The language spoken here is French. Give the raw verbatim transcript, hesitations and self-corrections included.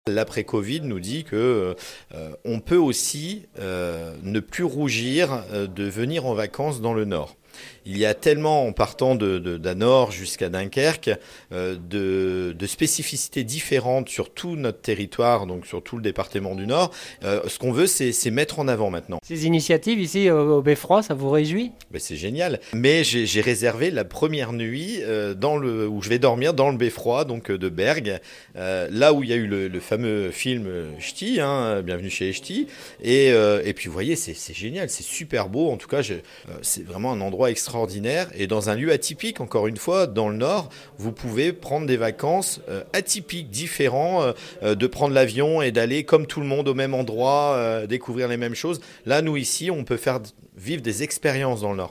L'après-Covid nous dit que euh, on peut aussi euh, ne plus rougir euh, de venir en vacances dans le Nord. Il y a tellement, en partant de, de, d'Anor jusqu'à Dunkerque, euh, de, de spécificités différentes sur tout notre territoire, donc sur tout le département du Nord. Euh, ce qu'on veut, c'est, c'est mettre en avant maintenant. Ces initiatives ici au, au Beffroi, ça vous réjouit ? Ben, c'est génial. Mais j'ai, j'ai réservé la première nuit euh, dans le, où je vais dormir dans le Beffroi, donc euh, de Bergues, euh, là où il y a eu le, le fameux film Ch'ti, hein, Bienvenue chez les Ch'tis. Et, euh, et puis vous voyez, c'est, c'est génial, c'est super beau. En tout cas, je, euh, c'est vraiment un endroit extraordinaire et dans un lieu atypique, encore une fois, dans le Nord, vous pouvez prendre des vacances euh, atypiques, différents, euh, de prendre l'avion et d'aller comme tout le monde au même endroit, euh, découvrir les mêmes choses. Là, nous ici, on peut faire vivre des expériences dans le Nord.